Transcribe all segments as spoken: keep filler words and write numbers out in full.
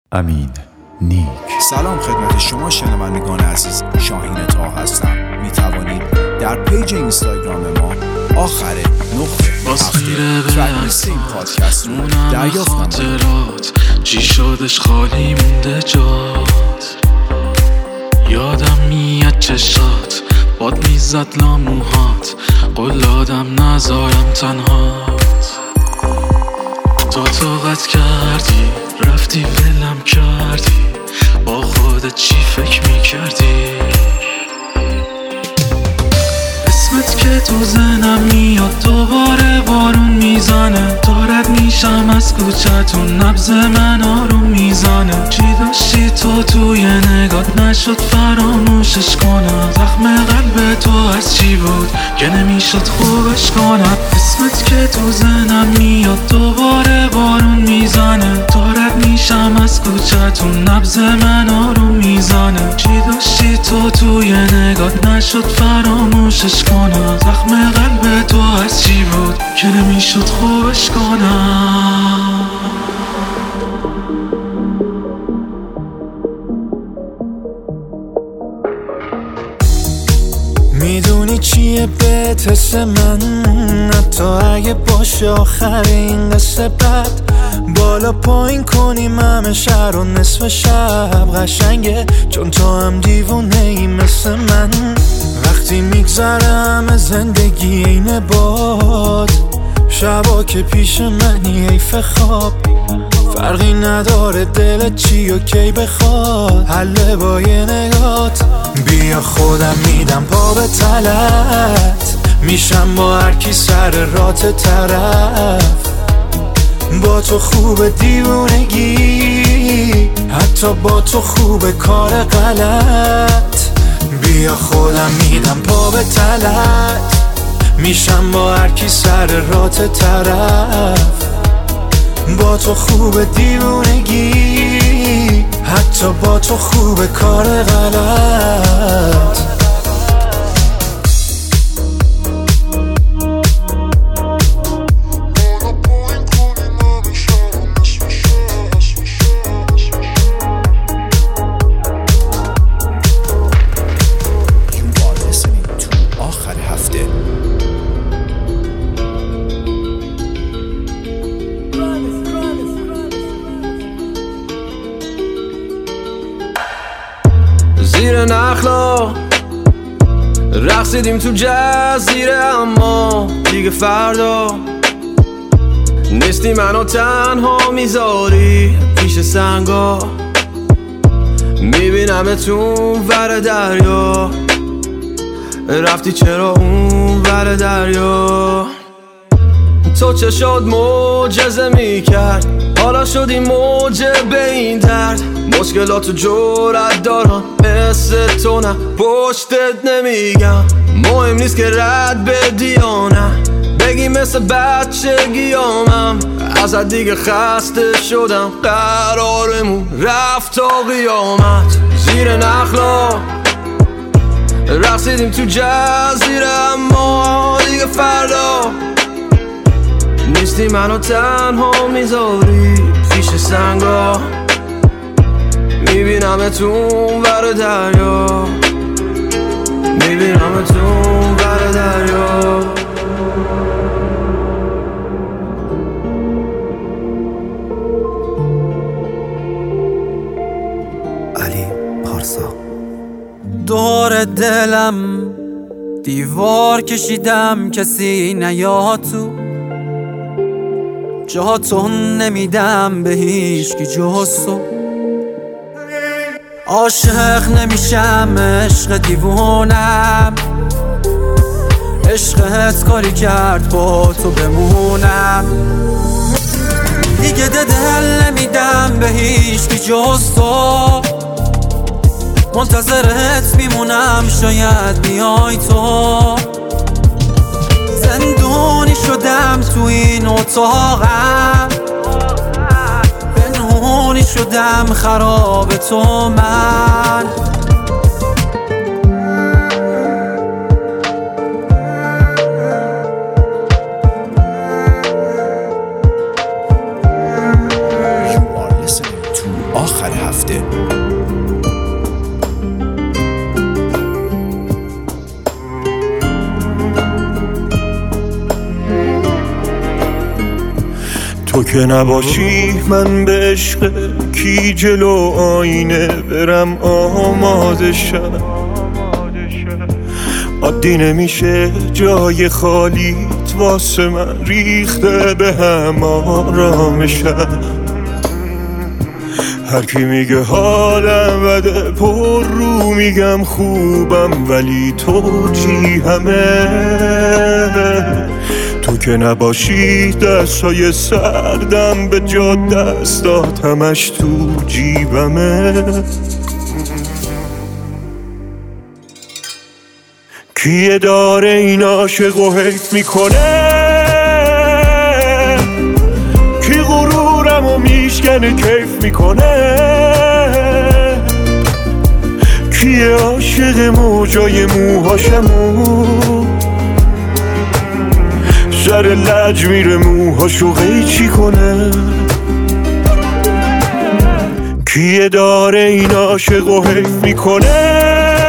امین نیک. سلام خدمت شما شنوندگان عزیز، شاهین تا هستم. می توانید در پیج اینستاگرام ما آخر نقطه هفته ترک لیست این پادکست رو دریافت نمایید. چی شدش خالی مونده جات، یادم میاد چشات باد میزد لاموهات، قلادم نذارم تنهات. تو طاقت کردی رفتی ولم کردی، با خودت چی فکر میکردی؟ اسمت که تو ذهنم میاد، دوباره بارون میزنه، دارد میشم از کوچتون، نبض من آروم میزنه. چی داشتی تو توی نگات نشد فراموشش کنم، زخم قلب تو از چی بود که نمیشد خوبش کنم. اسمت که تو ذهنم میاد، دوباره بارون میزنه، دارد میشم از کوچتون، نبض من آروم میزنه. چی داشتی تو توی نگات نشد فراموشش کنم، زخم قلب تو از چی بود که نمیشد خوبش کنم. میدونی چیه بهت حس من، حتی اگه باشه آخر این قصه بد، بالا پایین کنیم همه شهر و نصف شب قشنگه، چون تو هم دیوونه ای مثل من. وقتی میگذره همه زندگی اینه باد، شبا که پیش منی حیف خواب، فرقی نداره دلت چی و کی بخواد، حله با یه نگات. بیا خودم میدم پا به تلت، میشم با هر کی سر رات طرف، با تو خوب دیوونگی، حتی با تو خوب کار غلط. بیا خودم میدم پا به تلت، میشم با هر کی سر رات طرف، با تو خوب دیوونگی، حتی با تو خوب کار غلط. زیر نخلا رقصیدیم تو جزیره، اما دیگه فردا نیستی، منو تنها میذاری پیش سنگا. میبینمتون ور دریا، رفتی چرا اون ور دریا؟ تو چه شد معجزه میکرد، حالا شدی موجب این درد. مشکلاتو جرأت دارم مثل تو، نه پشتت نمیگم. مهم نیست که رد بدی یا نه، بگی مثل بچگیامم. ازت دیگه خسته شدم، قرارمون رفت تا قیامت. زیر نخلا رقصیدیم تو جزیره، اما دیگه فردا نیستی، منو تنها میذاری پیش سنگا. میبینمتون ور دریا، میبینمتون ور دریا. علی پارسا. دور دلم دیوار کشیدم، کسی نیاد تو، جاتو نمیدم به هیچ کی جز تو. عاشق نمیشم، عشق دیوونم، عشقت کاری کرد با تو بمونم. دیگه دل نمیدم به هیچ کی جز تو، منتظرت میمونم شاید بیای تو. زندونی شدم تو این اتاقم، پنهونی شدم خراب تو من. آخر هفته. تو که نباشی من به عشق کی جلو آینه برم آماده شم. عادی نمیشه جای خالیت واسه من ریخته به هم آرامشم. هر کی میگه حالم بده پر رو میگم خوبم، ولی تو چی همه؟ تو که نباشی دستای سردم به جا دستات همش تو جیبمه. کیه داره این عاشق و حیف میکنه؟ کی غرورم و میشکنه کیف میکنه؟ کیه عاشق موجای موهاشمو سر لج میره موهاشو قیچی کنه؟ کیه داره این عاشق و حیف میکنه؟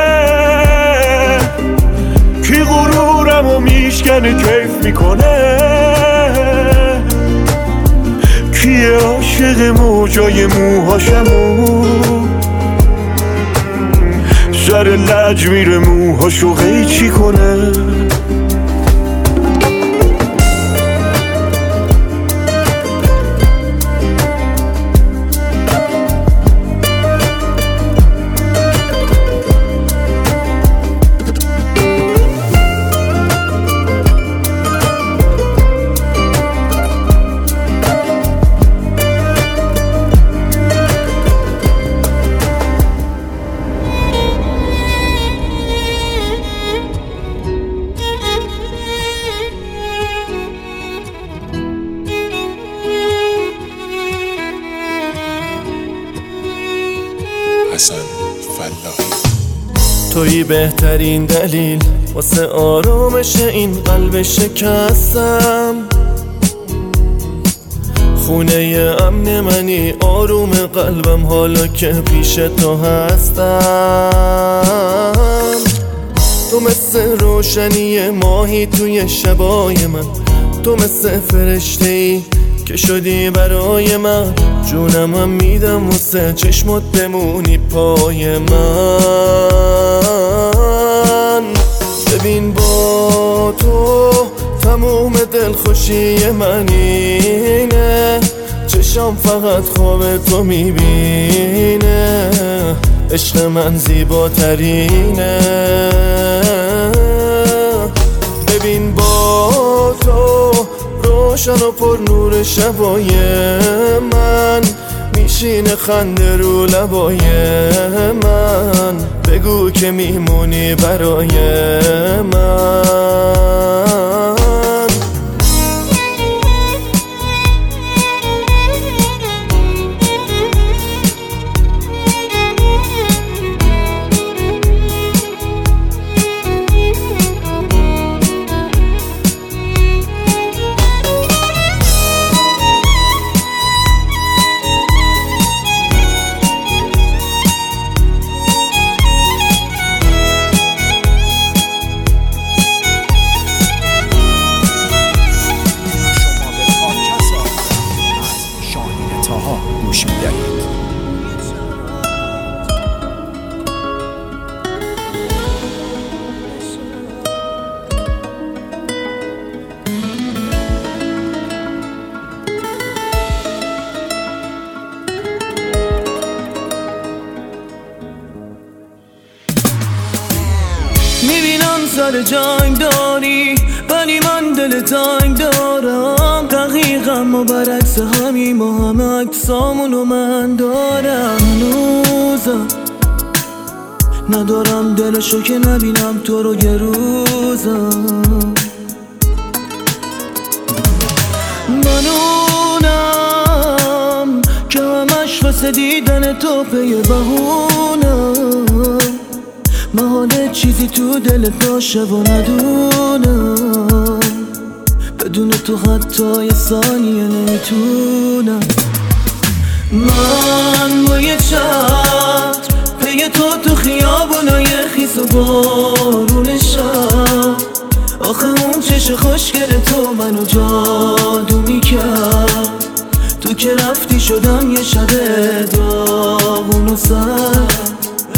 کی غرورم و میشکنه کیف میکنه؟ کیه عاشق موجای موهاشمو سر لج میره موهاشو قیچی کنه؟ تویی بهترین دلیل واسه آرامش این قلب شکستم. خونه امن منی آروم قلبم حالا که پیش تو هستم. تو مثل روشنی ماهی توی شبای من، تو مثل فرشته‌ای که شدی برای من. جونم هم میدم واسه چشمات بمونی پای من. ببین با تو تموم دلخوشی من اینه، چشم فقط خواب تو میبینه. عشق من زیباترینه. ببین با تو روشن و پر نور شبای من، میشینه خنده رو لبای من. بگو که میمونی برای من. سر جنگ داری ولی من دل تنگ دارم. دقیقا ما برعکس همی، ما همه عکسامونو من دارم. هنوزم ندارم دلشو که نبینم تو رو یه روزم. منونم که همش واسه دیدن تو پی بهونم. محاله چیزی تو دلت باشه و ندونم. بدون تو حتی یه ثانیه نمیتونم. من با منو جادو میکرد. تو که رفتی شدم یه شب داغون و سرد.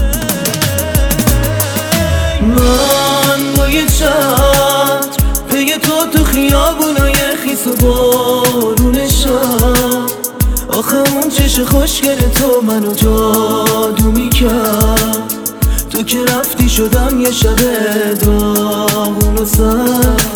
من با یه چتر پی تو تو خیابونای خیس و بارون شب. آخه اون چش خوشگل تو منو جادو میکرد. تو که رفتی شدم یه شب داغون و سرد.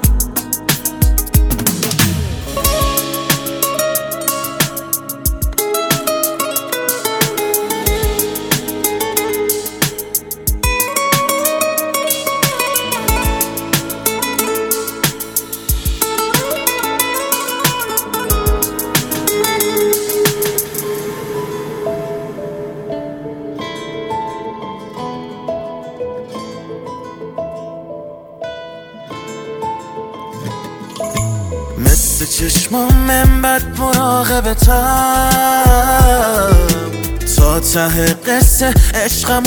مثل چشمام من بد مراقبتم، تا ته قصه عشقم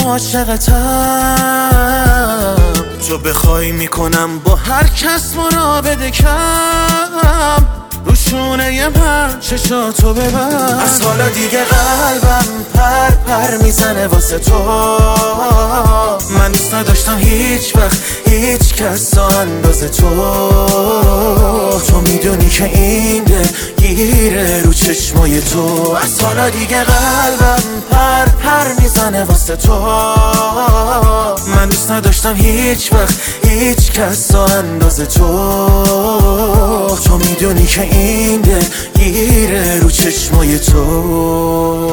عاشقتم. تو بخوای میکنم با هر کس مرابطه کم، روشونه من چشاتو ببر. از حالا دیگه قلبم پر پر میزنه واسه تو. من دوست نداشتم هیچ وقت هیچ کس اندازه تو. تو میدونی که این دل گیره رو چشمای تو. از حالا دیگه قلبم پر پر میزنه واسه تو. من دوست نداشتم هیچ وقت هیچ کس اندازه تو. تو میدونی که این دل گیره رو چشمای تو.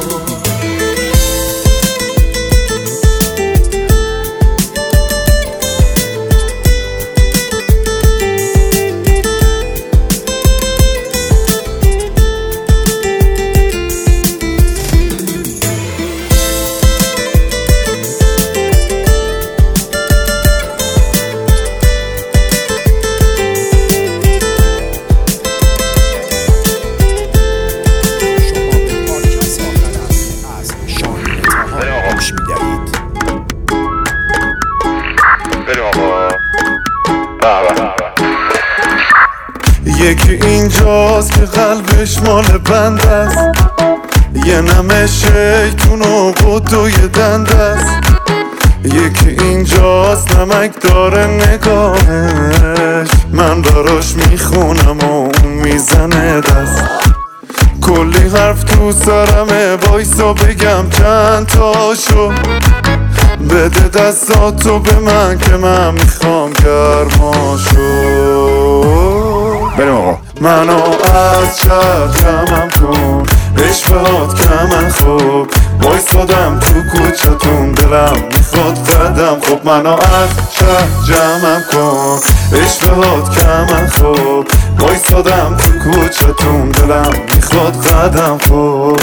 یکی اینجاست که قلبش مال بند است، یه نمه شیطون و قدوی دند است. یکی اینجاست نمک داره نگاهش، من براش میخونم و اون میزنه دست. کلی حرف تو سرمه وایسا بگم چند تاشو. بده دستاتو به من که من میخوام گرماشو. بریم آقا. منو از شهر جمعم کن، عشقات کمن خوب. وایسادم تو کوچتون دلم میخواد قدم خوب. منو از شهر جمعم کن، عشقات کمن خوب. وایسادم تو کوچتون دلم میخواد قدم خوب.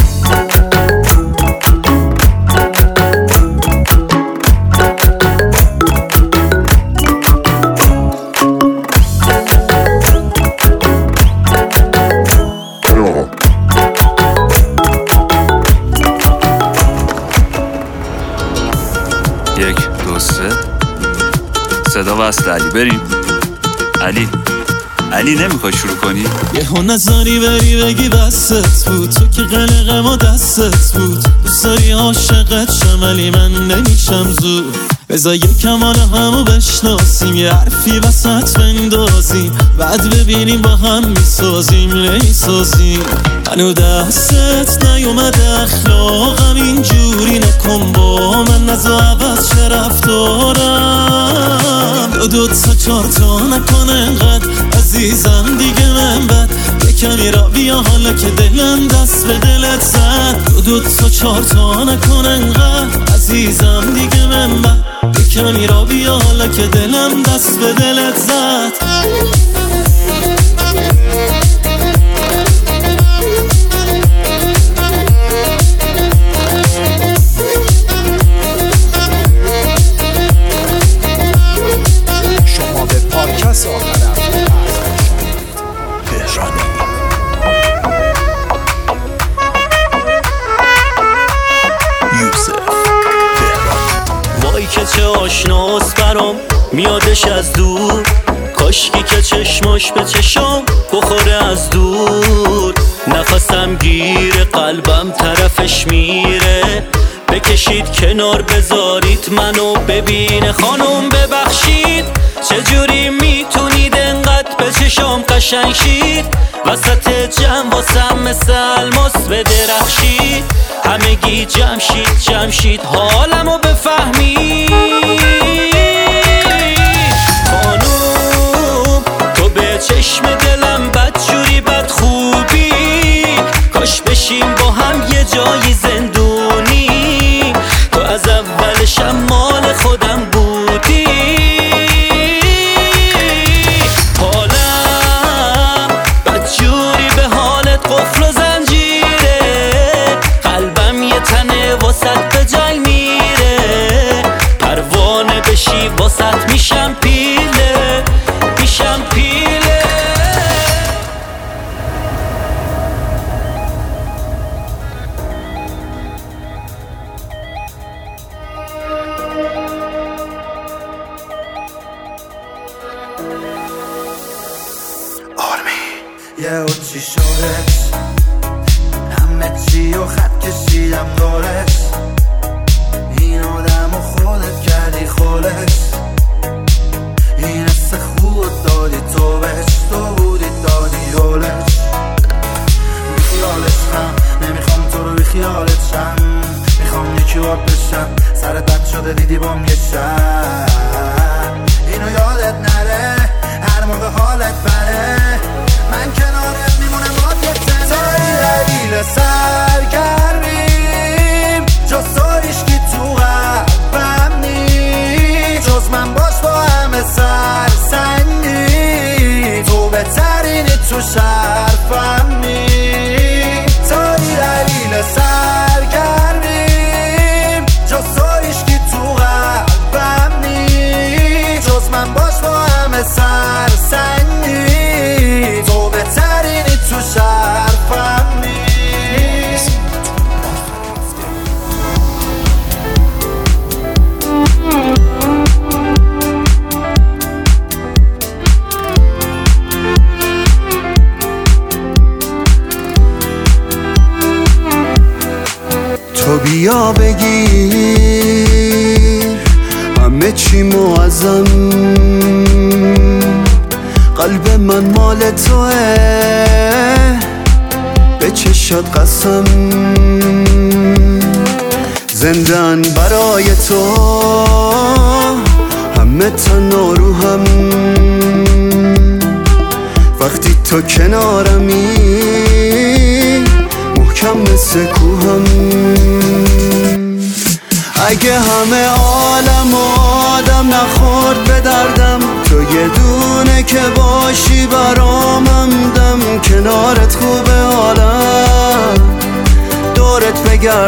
یک دو سه صدا وصل علی. بریم علی. علی نمیخوای شروع کنی؟ یه ها نظری بری بگی بستت بود، تو که قلقم و دستت بود. دوست داری عاشقت شم ولی من نمیشم زود. بذار یه کمال همو بشناسیم، یه حرفی وسط بندازیم، بعد ببینیم با هم میسازیم نمیسازیم. منو دستت نیومده اخلاقم اینجوری نکن با من، نزا عوض چه رفتارم. دو دو تا چار تا نکن انقدر عزیزم دیگه من بد. یکمی را بیا حالا که دلم دست به دلت زد. دو دو تا چار تا نکن انقدر عزیزم دیگه من بد. یکمی را بیا حالا که دلم دست به دلت زد. شما به پادکست آخر وای که چه آشناست برام میادش از دور. کاشکی که چشماش به چشم بخوره از دور، نفسم گیره قلبم طرفش میره. بکشید کنار بذارید منو ببینه خانم ببخشید، چجوری میتونید انقدر به چشم قشنگ شید؟ وسط جمع واسم مثل الماس بدرخشید، همگی جمشید جمشید حالمو بفهمید. خانوم تو به چشم دلم بدجوری بد خوبی، کاش بشیم با هم یه جایی زندونی، تو از اولشم مال خودم بودی. حالم بدجوری به حالت قفل و زنجیره، قلبم یه تنه واسط به جای میره، پروانه بشی واسط میشم پیله میشم پیله. یه او چی شدش، همه چی و خط کشیدم دارش، این آدم و خودت کردی خودش، این حس خود دادی تو بهش، تو بودی دادی حالش. بیخیالش هم نمیخوام تو رو بیخیالت شم، میخوام یکی واد بشم سرت بد شده دیدی بام یه شب، اینو یادت نره هر موقع حالت بره، من کنارت میمونم با یه تنه. تایی دلیل سرگرمیم جز ساریش که تو قلبم نی، جز من باش با همه سرسنگی، تو بهترینی تو شرفم نی. تایی دلیل سرگرمیم جز ساریش که تو قلبم نی، جز من باش با همه سرسنگی، تو بهترینی تو شرفم نیست. تو بیا بگیر همه چی معظم، قلب من مال توه به چشات قسم، زندن برای تو همه تنها رو هم، وقتی تو کنارمی محکم مثل کوهم. اگه همه عالم آدم نخورد به دردم، تو یه دونه که باشی برام همدم، کنارت خوبه حالم دورت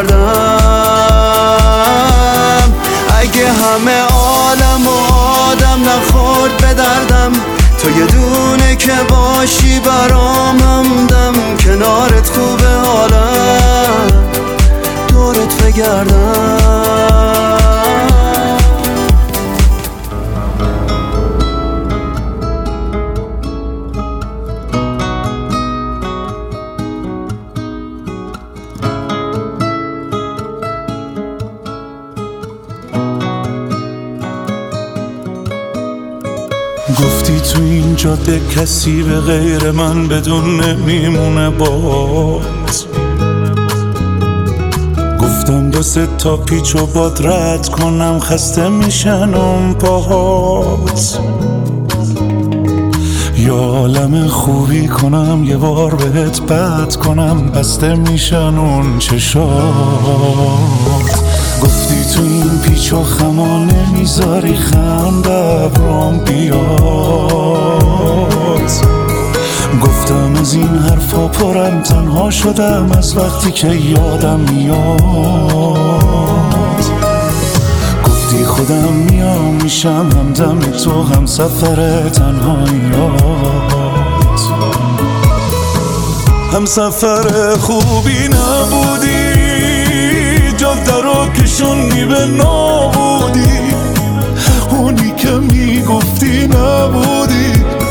بگردم. اگه همه عالم آدم نخورد به دردم، تو یه دونه که باشی برام همدم، کنارت خوبه حالم دورت بگردم. گفتی تو این جاده کسی به غیر من بدون نمیمونه باز، گفتم دو سه تا پیچ و باد رد کنم خسته میشن اون پاهات، یا عالم خوبی کنم یه بار بهت بد کنم بسته میشن اون چشات. گفتی تو این پیچ و خما نمیذاری خنده برام بیاد، گفتم از این حرفا پرم تنها شدم از وقتی که یادم میاد. گفتی خودم میام میشم همدم تو هم سفر تنهاییات، هم سفر خوبی نبودی، جاده رو کشونی به نابودی، اونی که میگفتی نبودی،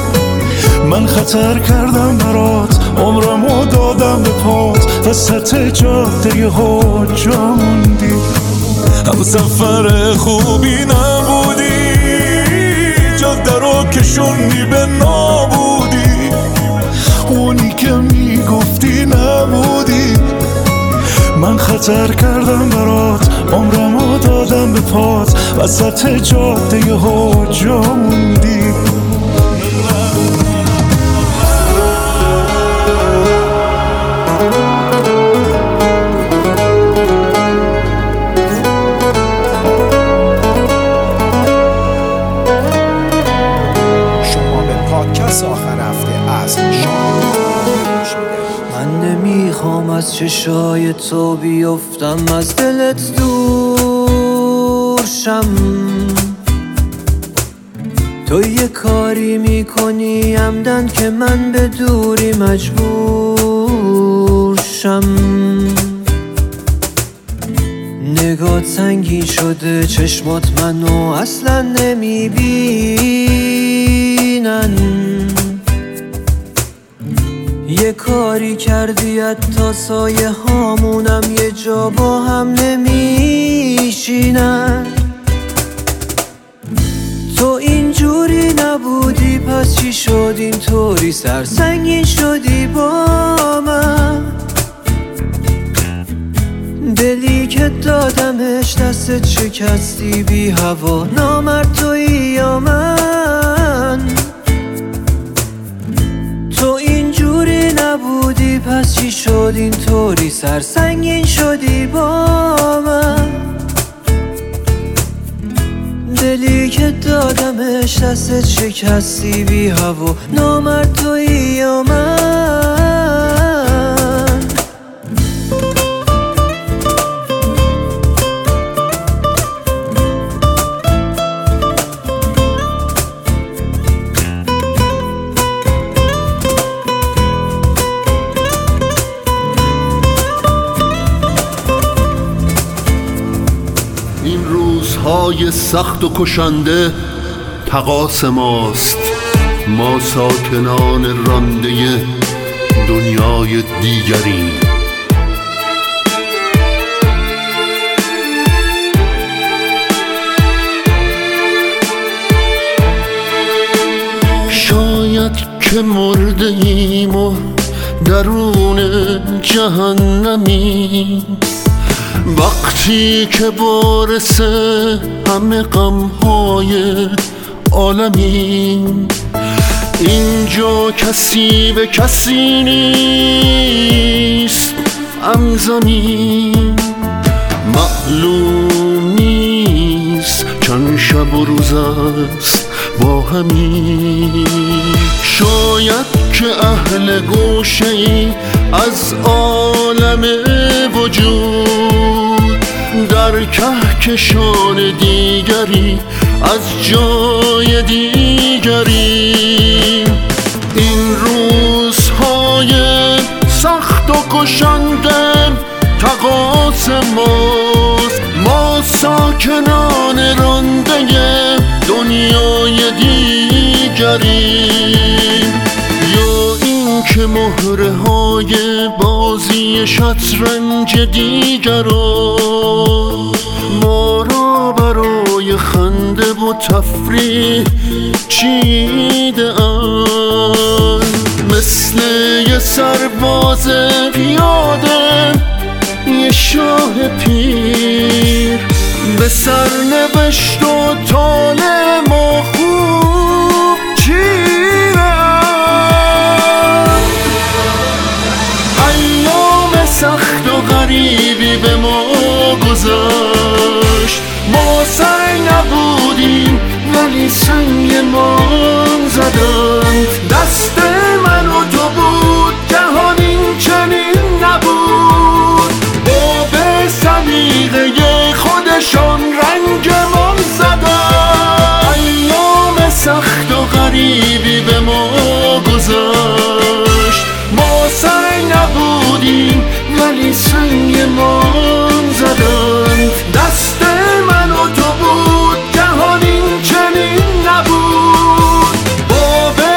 من خطر کردم برات، عمرمو دادم به پات، وسط جاده ها جا موندی. هم سفر خوبی نبودی، جاده رو کشوندی به نابودی، اونی که میگفتی نبودی. من خطر کردم برات، عمرمو دادم به پات، وسط جاده ها جا موندی. از چشای تو بیفتم، از دلت دور شم. تو یه کاری میکنی عمدن که من به دوری مجبور شم. نگات سنگین شده، چشمات منو اصلا نمیبینن. یه کاری کردی حتی سایه هامونم یه جا با هم نمیشینن. تو اینجوری نبودی، پس چی شد اینطوری سرسنگین شدی با من؟ دلی که دادمش دستت شکستی بی هوا، نامرد تویی یا من؟ تو اینجوری نبودی، پس چی شد اینطوری سرسنگین شدی با من؟ دلی که دادمش دستت شکستی بی هوا، نامرد تویی یا من؟ های سخت و کشنده تقاس ماست، ما ساکنان رانده دنیای دیگریم. شاید که مرده ایم و درون جهنمی، وقتی که بارس همه غمهای عالمیم. اینجا کسی به کسی نیست، همزمین معلوم نیست چند شب و روز است با همین. شاید که اهل گوشه ای از عالم وجود، در کهکشان دیگری از جای دیگری. این روزهای سخت و کشنده تقاس ماست، ما ساکنان رانده دنیای دیگریم. یا این که مهره های بازی شطرنج دیگران ما را برای خنده و تفریح چیده اند، مثل یه سرباز پیاده یه شاه پیر به سرنوشت و طال ما خوب چیرند. ایام سخت و غریبی به ما گذشت، ما سنگ نبودیم ولی سنگمان زدند. دست من و تو بود جهان این چنین نبود، با به سلیقه خودشان رنگمان زدند. ایام سخت و غریبی به ما گذشت، ما سنگ نبودیم ولی سنگمان زدند. دست من و تو بود جهان این چنین نبود، با به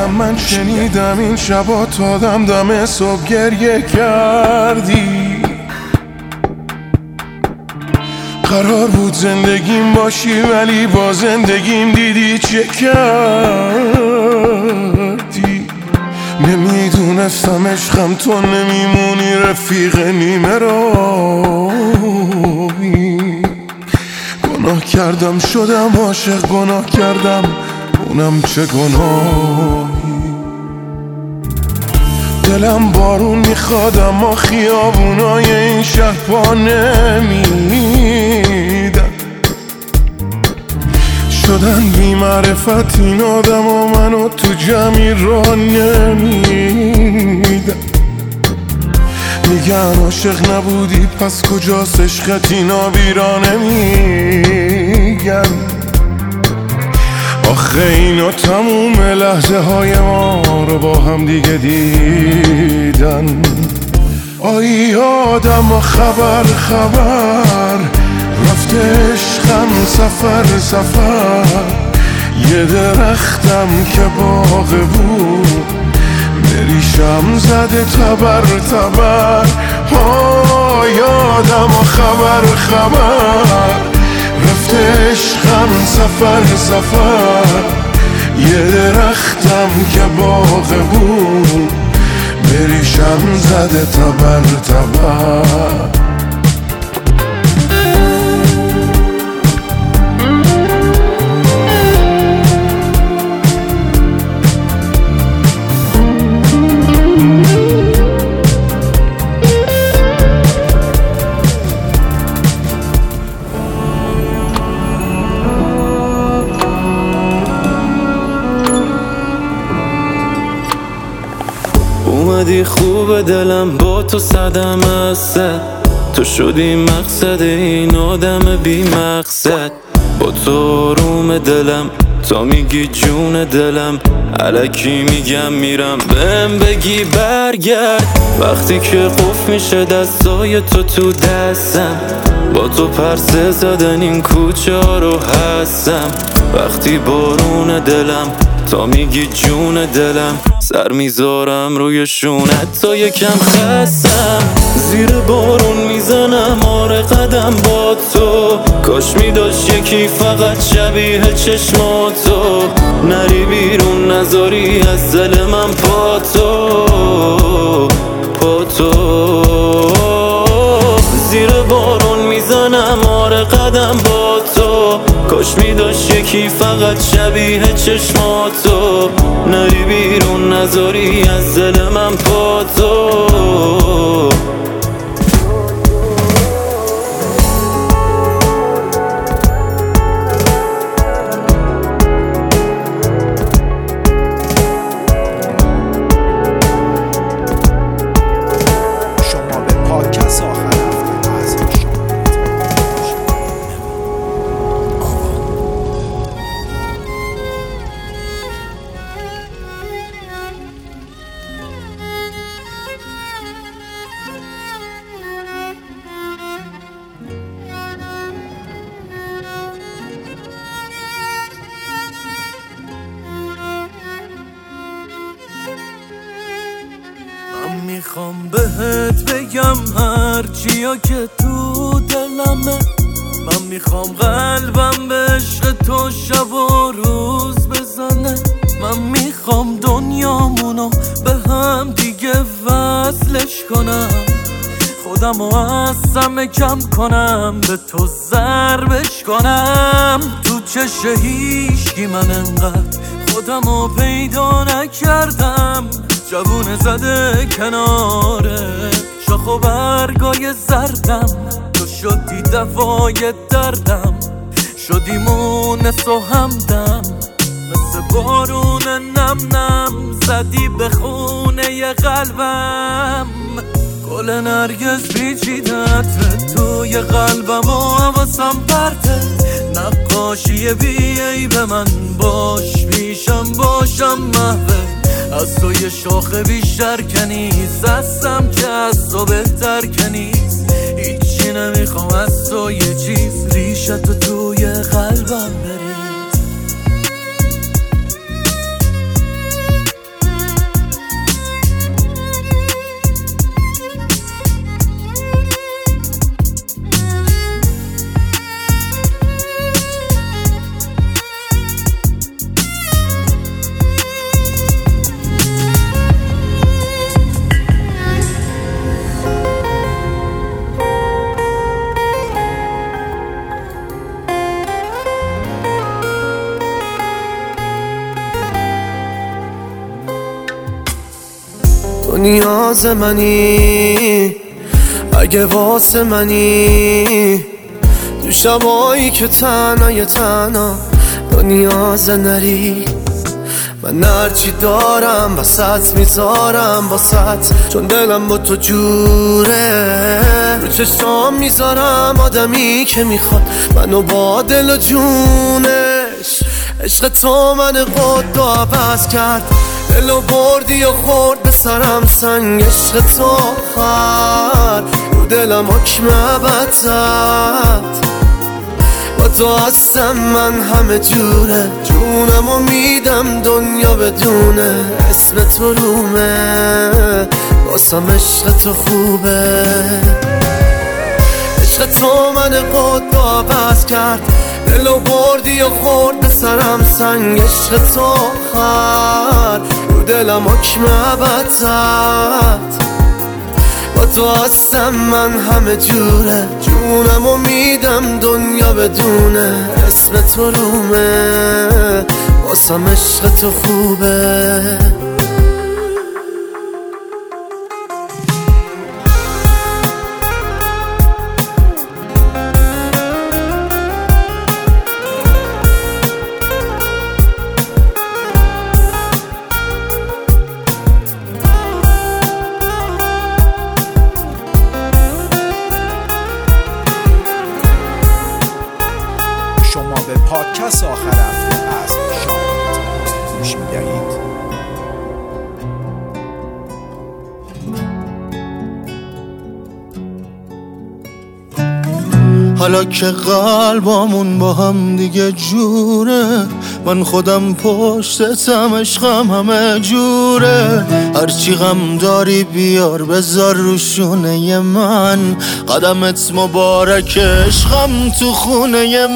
دلم من شنیدم این شبا تا دم دم صبح گریه کردی. قرار بود زندگیم باشی ولی با زندگیم دیدی چه کردی. نمیدونستم عشقم تو نمیمونی رفیق نیمه راهی. گناه کردم شدم عاشق، گناه کردم اونم چه گناهی. دلم بارون میخواد اما خیابونای این شهر پا نمیدن. شدن بی معرفت این آدم و منو تو جمعی را نمیدن. میگن عاشق نبودی پس کجاست عشقت، اینا بیرا نمیگن. آخه اینا تموم لحظه های ما رو با هم دیگه دیدن. آی آدم خبر خبر رفته عشقم سفر سفر. یه درختم که باغ بود بریشم زده تبر تبر. آی آدم خبر خبر رفته عشقم سفر سفر. یه درختم که باغ بود بریشم زده تبر تبر. اومدی خوب دلم با تو صدم هسته. تو شدی مقصد این آدم بی مقصد. با تو روم دلم تا میگی جون دلم. الکی میگم میرم بهم بگی برگرد. وقتی که قفل میشه دستای تو تو دستم. با تو پرسه زدن این کوچه ها رو هستم. وقتی بارون دلم تا میگی جون دلم. سر میذارم روی شونت تا یکم خستم. زیر بارون میزنم آره قدم با تو. کاش میداشت یکی فقط شبیه چشماتو. نری بیرون نذاری از دل من پا تو پا تو. زیر بارون میزنم آره قدم با تو. کاش میداشت یکی فقط شبیه چشماتو. نری بیرون نذاری از دل من پا تو. میخوام بهت بگم هر چیا که تو دلمه. من میخوام قلبم به عشق تو شب و روز بزنه. من میخوام دنیامونو به هم دیگه وصلش کنم. خودمو از همه کم کنم به تو ضربش کنم. تو چشه هیچکی من انقدر خودمو پیدا نکردم. جوونه زده کناره شاخ و برگای زردم. تو شدی دوای دردم، شدی مونس و همدم. مثل بارون نم نم زدی به خونه قلبم. گل نرگس پیچیده عطر توی قلبم و حواسم پرته. نقاشی بیایی به من باش پیشم باشم محوه. از تو یه شاخه بیشتر کنیز هستم که از تو بهتر کنیز. هیچی نمیخوام از تو یه چیز ریشتو توی قلبم برید. نیاز منی، اگه واسه منی، تو شبایی که تنهای تنها با نیاز نری. من هرچی دارم وسط میذارم واسط، چون دلم با تو جوره. رو چشام میذارم آدمی که میخواد منو با دل و جونش. عشق تو من قد و عوض کرد، دلو بردی و خورد به سرم سنگ. عشق تو آخر رو دلم حکم ابد زد. با تو هستم من همه جوره، جونمو میدم دنیا بدونه. اسم تو رومه واسم عشق تو خوبه. عشق تو من قد و عوض کرد، دلو بردی و خورد به سرم سنگ. عشق تو آخر رو دلم حکم ابد زد. با تو هستم من همه جوره، جونمو میدم دنیا بدونه. اسم تو رومه واسم عشق تو خوبه. پادکست آخر هفته از شاهین گوش می‌دهید. حالا که قلبامون با هم دیگه جوره، من خودم پشتتم عشقم همه جوره. هرچی غم داری بیار بذار رو شونه من، قدمت مبارک عشقم تو خونه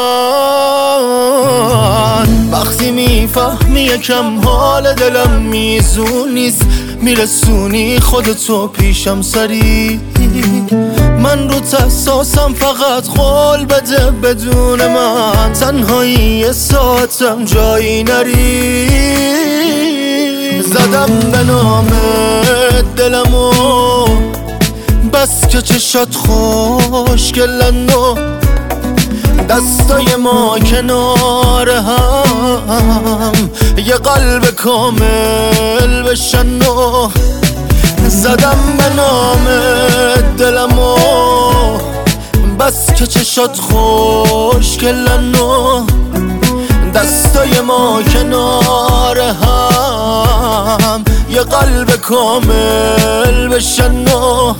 من. وقتی میفهمی یکم حال دلم میزون نیست، میرسونی خودتو پیشم سری. من رو تحساسم فقط قول بده بدون من، تنهایی یه ساعتم جایی نری. زدم به نام دلمو بس که چشات خوشگلن و دستای ما کنار هم یه قلب کامل بشن. و زدم به نام دلمو بس که چشات خوشگلن و دستای ما کنار هم یه قلب کامل بشن. و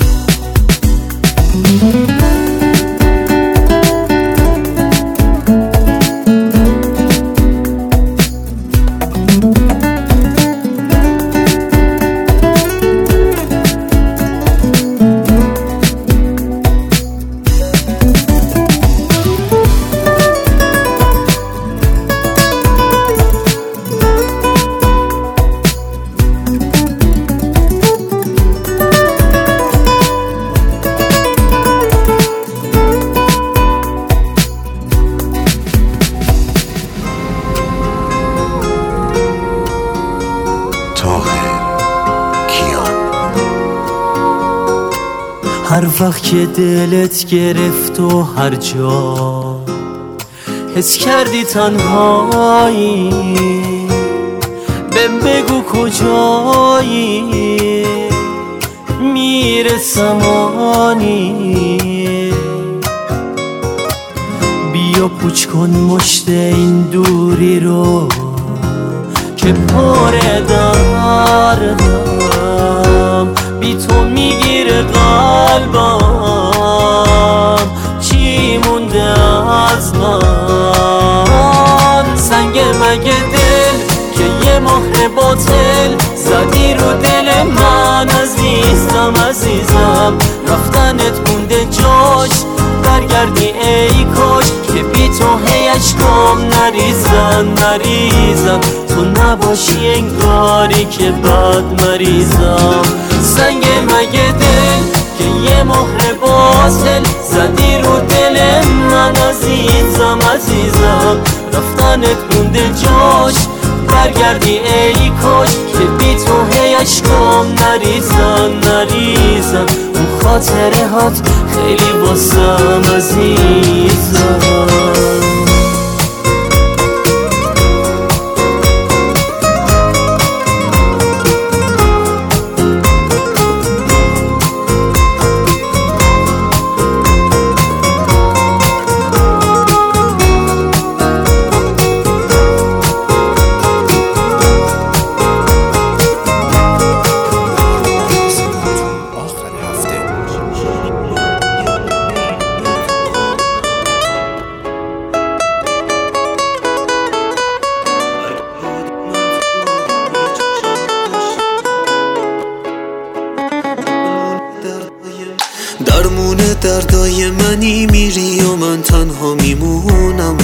هر وقت که دلت گرفت و هر جا حس کردی تنهایی، بهم بگو کجایی، میرسم آنی. بیا پوچ کن مشت این دوری رو که پر دردم، بی تو میگیره قلبم، چی مونده از من؟ سنگ مگه دل که یه مهر باطل زدی رو دل من. عزیزم عزیزم رفتنت مونده جاش، برگردی ای کاش که بی تو هی اشکام نریزن نریزن. تو نباشی انگاری که بد مریضم. سنگ مگه دل که یه مهر باطل زدی رو دل من. عزیزم عزیزم رفتنت مونده جاش، برگردی ای کاش که بی تو هی اشکام میخوام نریزن نریزن اون خاطره هات خیلی واسم عزیزم. درمون دردای منی میری و من تنها میمونم.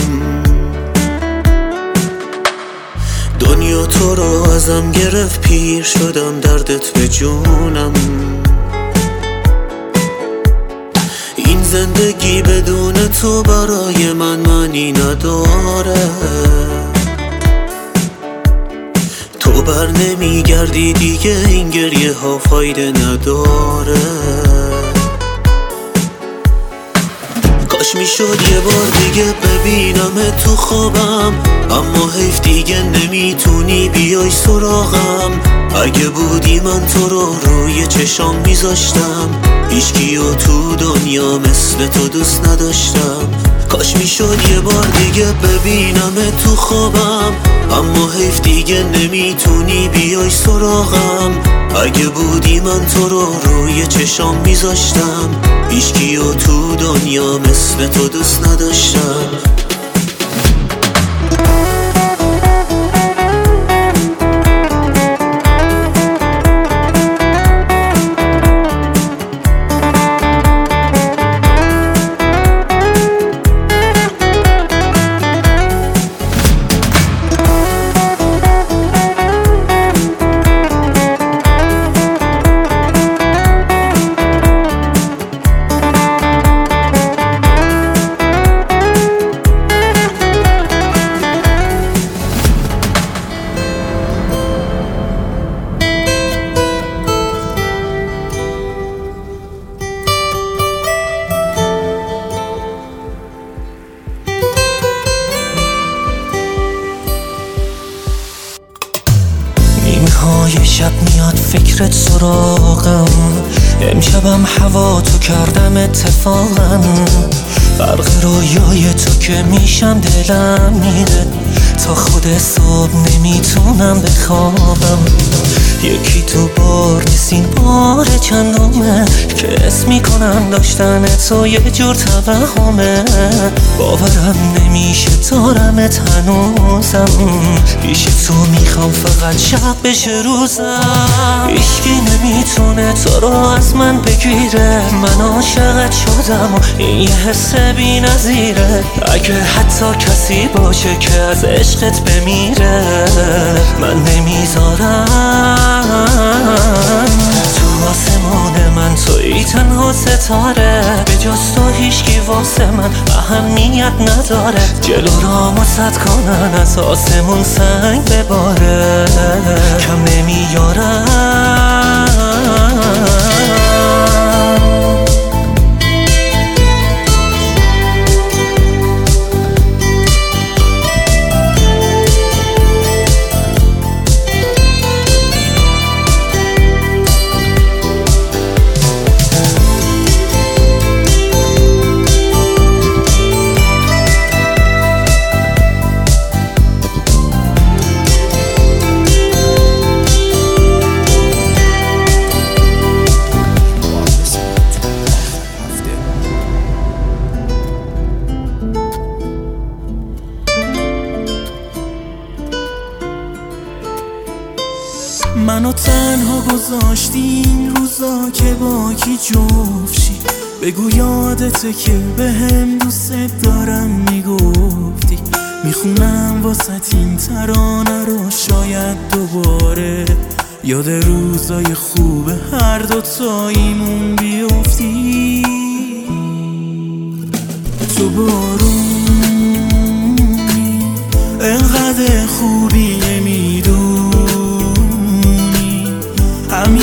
دنیا تو رو ازم گرفت پیر شدم دردت به جونم. این زندگی بدون تو برای من معنی نداره. تو بر نمیگردی دیگه این گریه ها فایده نداره. کاش میشد یه بار دیگه ببینم تو خوابم، اما حیف دیگه نمیتونی بیای سراغم. اگه بودی من تو رو روی چشام میذاشتم، هیچکیو تو دنیا مثل تو دوست نداشتم. کاش میشد یه بار دیگه ببینم تو خوابم، اما حیف دیگه نمیتونی بیای سراغم. اگه بودی من تو رو روی چشام میذاشتم، هیچکیو تو دنیا مثل تو دوست نداشتم. یه شب میاد فکرت سراغم، امشبم هوا تو کردم اتفاقم. برق رویای تو که میشم دلم میره، تا خود صبح نمیتونم بخوابم. یکی تو بار نیست این بار چندمه که اسم میکنم داشتن تو یه جور توهمه. باورم نمیشه دارمت هنوزم، پیش تو میخوام فقط شب بشه روزم. هیچکی نمیتونه تو رو از من بگیره، من عاشقت شدم و این یه حس بی نظیره. اگه حتی کسی باشه که از عشقت بمیره، من نمیذارم. تو آسمان من توی تنها ستاره، به جز تو هیچکی واسه من اهمیت نداره. جلو رامو صد کنن از آسمون سنگ بباره، کم نمیارم. منو تنها گذاشتی این روزا که با کی جفشی. بگو یادته که به هم دوست دارم میگفتی. میخونم واسه این ترانه رو شاید دوباره یاد روزای خوب هر دو تاییمون بیفتی. تو بارونی انقدر خوبی نمیدونی، همین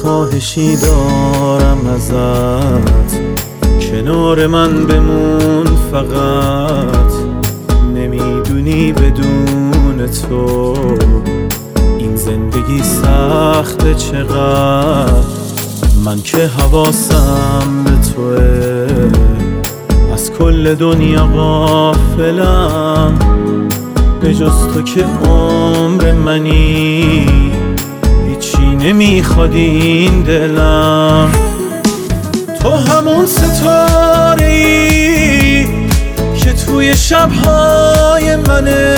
خواهشی دارم ازت، کنار من بمون فقط. نمیدونی بدون تو این زندگی سخته چقدر. من که حواسم به توه، از کل دنیا غافلم، به جز تو که عمر منی، هیچی نمیخواد این دلم. تو همون ستاره ای که توی شبهای منه،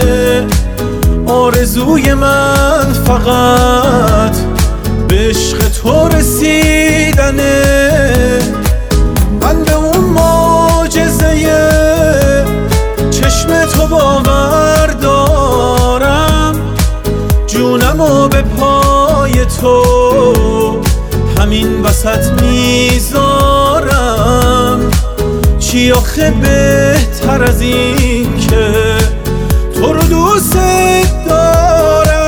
آرزوی من فقط به عشق تو رسیدنه. من به اون معجزه چشم تو باور دارم، جونمو به پای تو همین وسط میذارم. چی آخه بهتر از این که تو رو دوست دارم.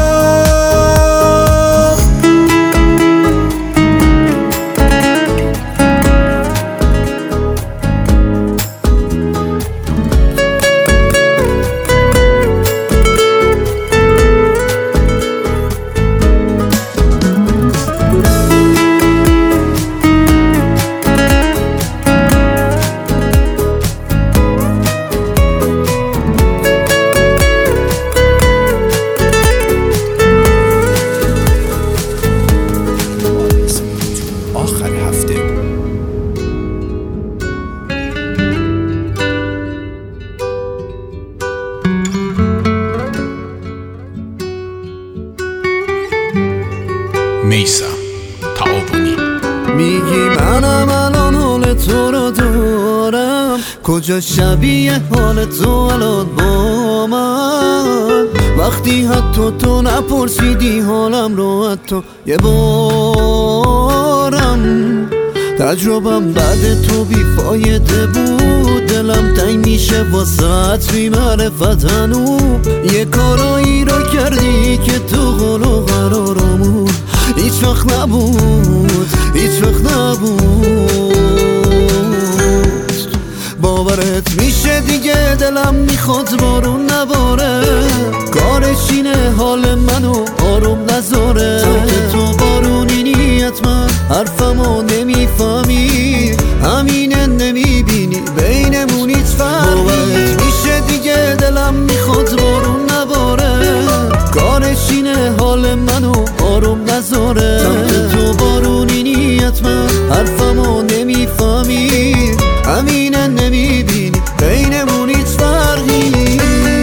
میثم تعاونی. میگی منم الان حال تو رو دارم، کجا شبیه حال تو الان با من؟ وقتی حتی تو نپرسیدی حالم رو حتی یه بارم. تجربم بعد تو بیفایده بود، دلم تنگ میشه واسه بی معرفت هنو. یه کارایی رو کردی که تو قول و قرارمون هیچ وقت نبود، هیچ وقت نبود. باورت میشه دیگه دلم میخواد بارون نباره، کارش اینه حال منو آروم نذاره. سمت تو بارونی نیت من حرفمو نمیفهمی، همینه نمیبینی بینمون هیچ فرقی. باورت میشه دیگه دلم میخواد بارون نباره، کارش اینه حال منو آروم نذاره. سمت تو بارونی نیت من حرفمو نمیفهمی، همینه نمیبینی بینمون هیچ فرقی.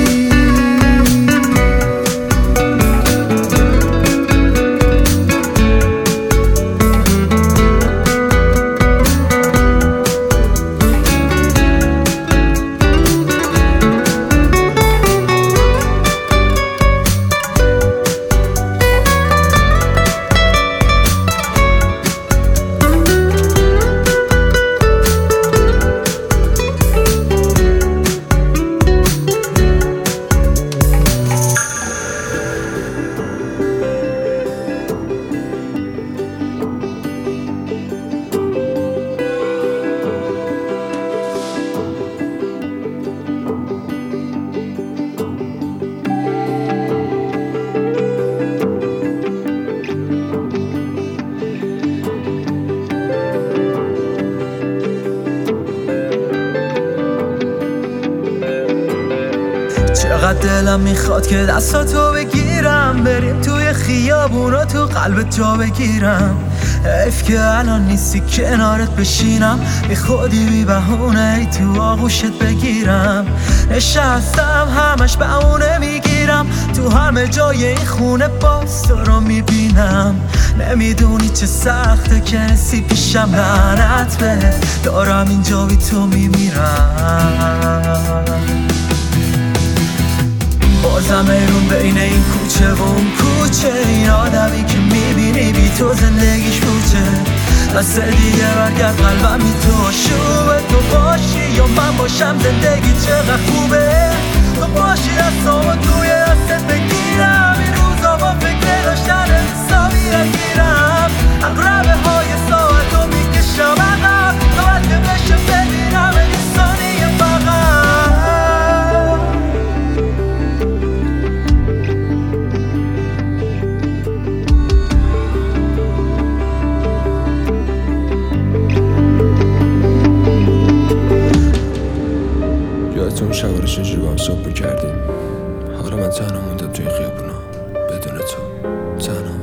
چقدر دلم میخواد که دستاتو بگیرم، بریم توی خیابونا تو قلبت جا بگیرم. حیف که الان نیستی کنارت بشینم، بی خودی بی بهونه ای تو آغوشت بگیرم. نشستم همش بهونه میگیرم، تو همه جای این خونه باز تو رو میبینم. نمیدونی چه سخته که نسی پیشم، لعنت به دارم اینجا بی تو میمیرم. بازم ایرون بین این کوچه و اون کوچه، این آدمی که میبینی بی تو زندگیش پوچه. دست دیگه برگرد قلبم بی تو شوبه، تو باشی یا من باشم زندگی چقدر خوبه. تو باشی دستامو توی دستت بگیرم، این روزا با فکر داشتن حسابی رگیرم. صبح کردیم. حالا من تنها موندم توی خیابونا بدون تو، تنها.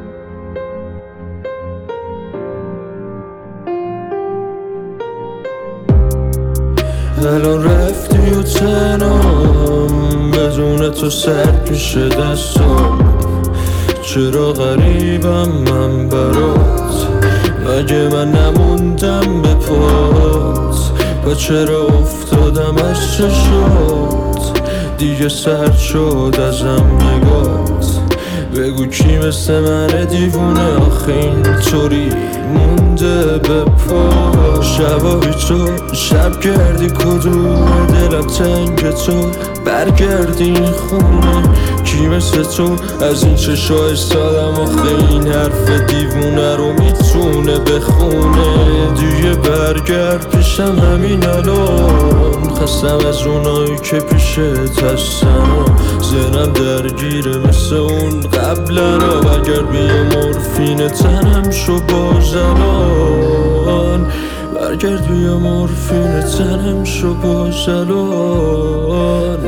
الان رفتی و تنام بدون تو سرد میشه دستم. چرا غریبم من برات، مگه من نموندم به پات؟ و چرا افتادم از چشات، دیگه سرد شد ازم نگات. بگو کی مثل من دیوونه آخه اینطوری مونده به پا؟ شبای تو شب کردی کدوم دلم تنگ تو، برگردی این خونه. کی مثل تو از این چشای سادم آخه این حرف دیوونه رو میتونه بخونه؟ دیگه برگرد پیشم همین الان، خستم از اونایی که پیشت هستن. ذهنم درگیره مثل اون قبلا، برگرد بیا مورفین تنم شو باز الان. برگرد بیا مورفین تنم شو باز الان.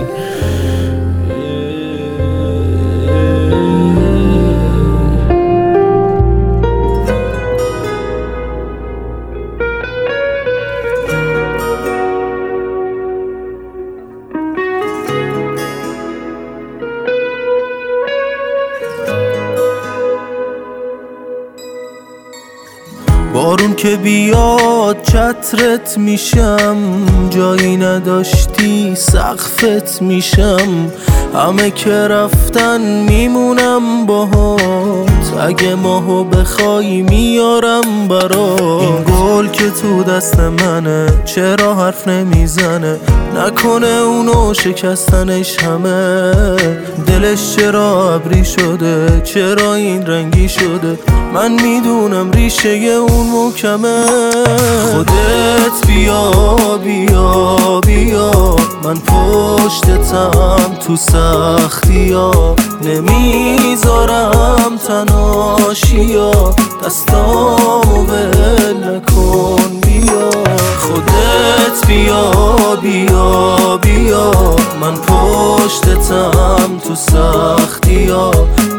بارون که بیاد چترت میشم، جایی نداشتی سقفت میشم. همه که رفتن میمونم باهات، اگه ماهو بخوای میارم برات. این گل که تو دست منه چرا حرف نمیزنه؟ نکنه اونو شکستنش همه. دلش چرا ابری شده، چرا این رنگی شده؟ من میدونم ریشه اون محکمه. خودت بیا بیا بیا، من پشتتم تو سختی ها. نمیذارم تناشیا، دستامو ول نکن بیا. خودت بیا بیا بیا، من پشتتم تو سختی ها.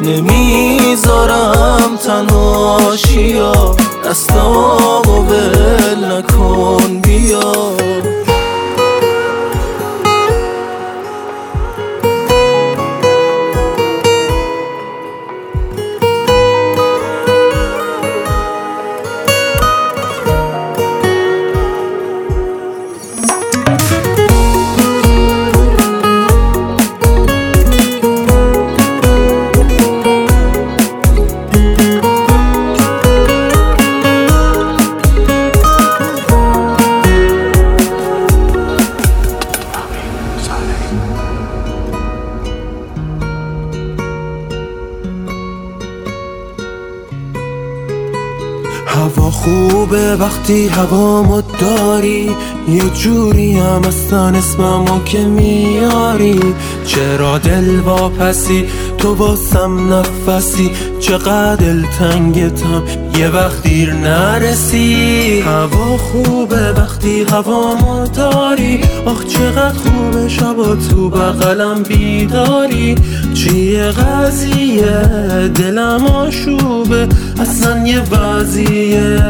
نمیذارم تناشیا، دستامو ول نکن بیا. هوا خوبه وقتی هوامو داری، یه جوری هم اصلا اسممو که میاری. چرا دل واپسی تو واسم نفسی، چقدر دلتنگتم یه وقت دیر نرسی. هوا خوبه وقتی هوامو داری، آخ چقدر خوبه شبا تو بغلم بیداری. چیه قضیه دلم آشوبه، اصلا یه وضعیه.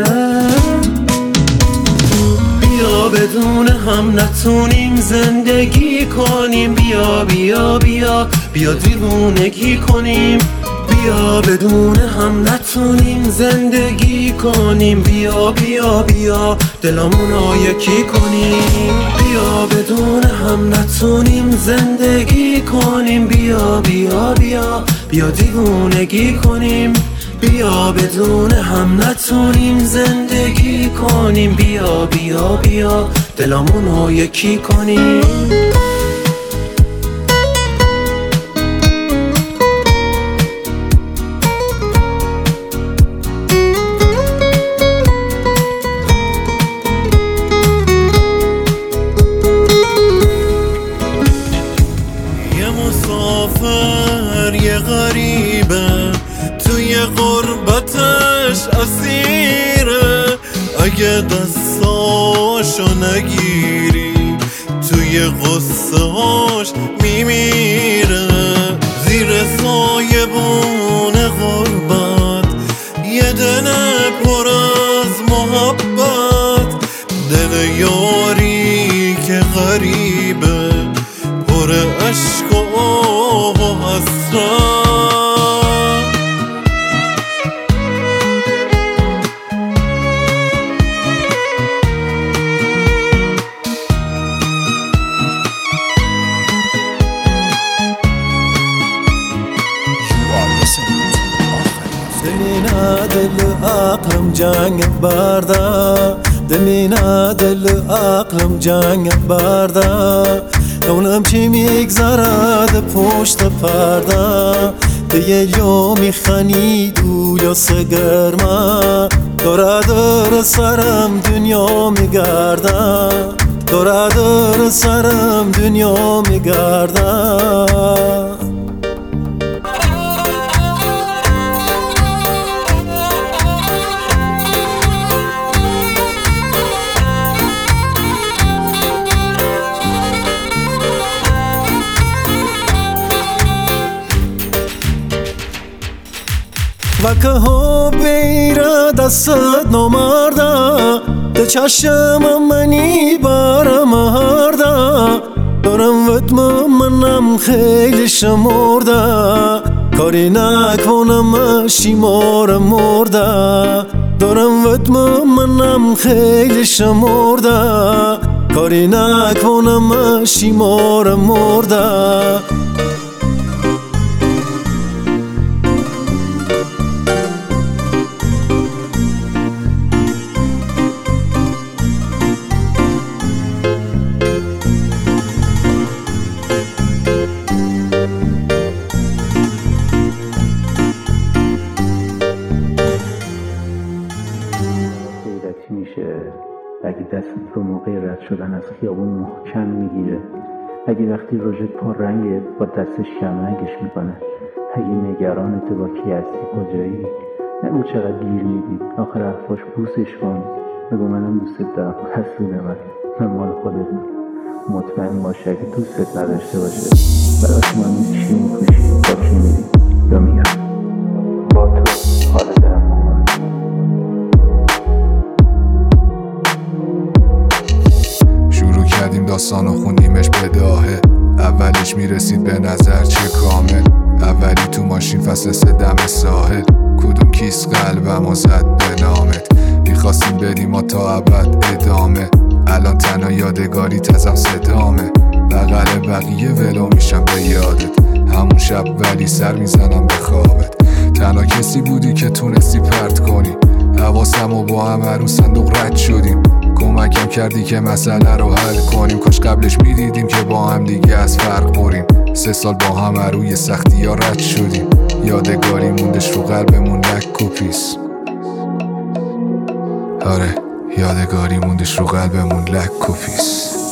بیا بدون هم نتونیم زندگی کنیم. بیا بیا بیا بیا دیوونگی کنیم. بیا بدون هم نتونیم زندگی کنیم. بیا بیا بیا دلامونو یکی کنیم. بیا بدون هم نتونیم زندگی کنیم. بیا بیا بیا بیا دیوونگی کنیم. بیا بدون هم نتونیم زندگی کنیم. بیا بیا بیا دلامونو یکی کنیم. یه مسافر یه غریبه توی غربتش اسیره. اگه دستاشو نگیری توی توی قصه هاش میمیره زیر سایبون غربت یه دل پر از محبت دل یاری که غریبه پر عشق و آه و حسرت دل عقلم جنگ برده دمینا دل عقلم جنگ برده نونم چی میگذرد پشت پرده دیگه یا میخنی دو یا سگرمه داره داره سرم دنیا میگرده داره داره سرم دنیا میگرده وکه ها بیره دستت نمارده ده چشم منی برم هرده دارم ودم منم خیلی شمرده کاری نکنم شیمار مرده دارم ودم منم خیلی شمرده کاری نکنم شیمار مرده اگه دستت رو موقع رد شدن از خیابون محکم میگیره اگه وقتی رژت پا رنگه با دستش کمرنگش میکنه اگه نگرانت با کی هستی کجایی نگو چقدر گیر میدی آخر حرفاش بوسش کن بگو منم دوستت دارم حسود من من مال خودتم مطمئن باشه اگه دوستت نداشته باشه براش من چی میپوشی با کی میری یا میرم با تو حال دارم کردیم داستان و خوندیمش بداهه اولش میرسید به نظر چه کامل اولی تو ماشین فصل سه دم ساحل کدوم کیس قلبم و زد به نامت میخواستیم بدیم و تا ابد ادامه الان تنها یادگاری تزم صدامه بغل بقیه ولو میشم به یادت همون شب ولی سر میزنم به خوابت تنها کسی بودی که تونستی پرت کنی حواسم و با هم رو صندوق رد شدیم کمکم کردی که مسئله رو حل کنیم کاش قبلش میدیدیم که با هم دیگه از فرق بریم سه سال با هم روی سختی ها رد شدیم یادگاری موندش رو قلبمون لک و پیس آره یادگاری موندش رو قلبمون لک و پیس